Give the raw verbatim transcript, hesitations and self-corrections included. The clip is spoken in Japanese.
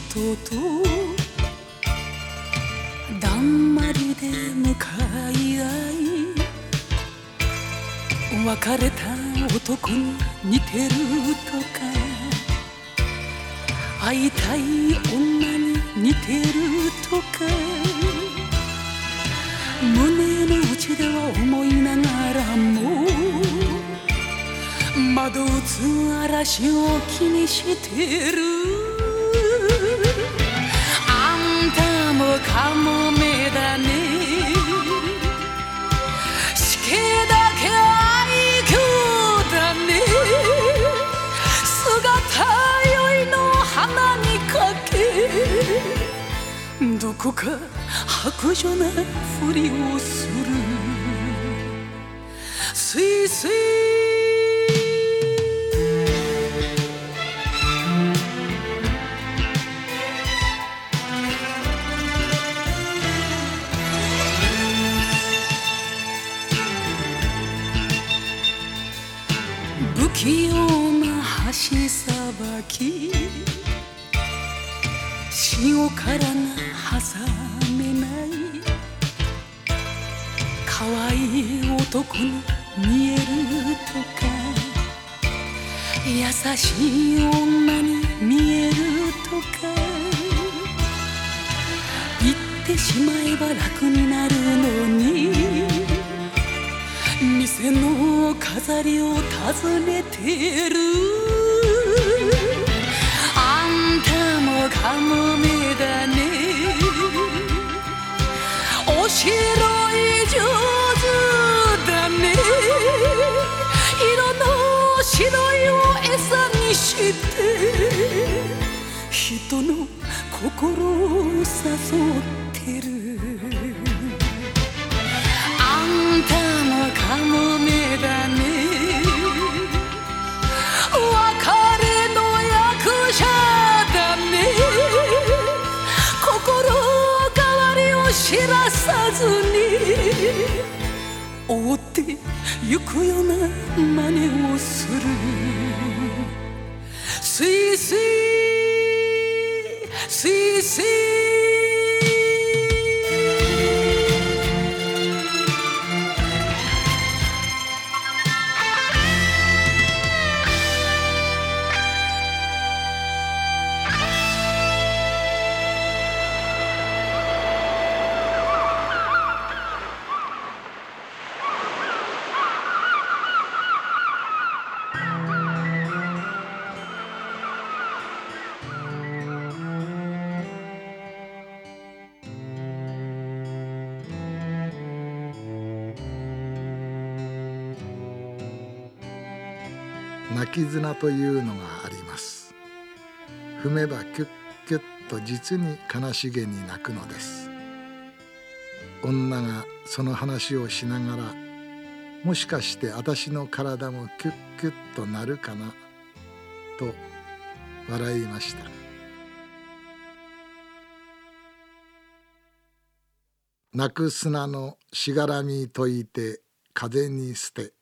人とだんまりで向かい合い、別れた男に似てるとか、会いたい女に似てるとか、胸の内では思いながらも窓打つ嵐を気にしてる。あんたもカモメだね、死刑だけ愛嬌だね、姿酔いの花にかけ、どこか薄情なふりをする。スイスイ不器用な橋さばき、塩辛が挟めない、可愛い男に見えるとか、優しい女に見えるとか、言ってしまえば楽になるのに、店の飾りを尋ねてる。あんたもカモメだね、おしろい上手だね、色の白いを餌にして人の心を誘ってる。あんたもカモメだね、別れの役者だね、心変わりを知らさずに追ってゆくような真似をする。スイスイスイスイ泣き綱というのがあります。踏めばキュッキュッと実に悲しげに泣くのです。女がその話をしながら、もしかして私の体もキュッキュッとなるかなと笑いました。泣く砂のしがらみ解いて風に捨て、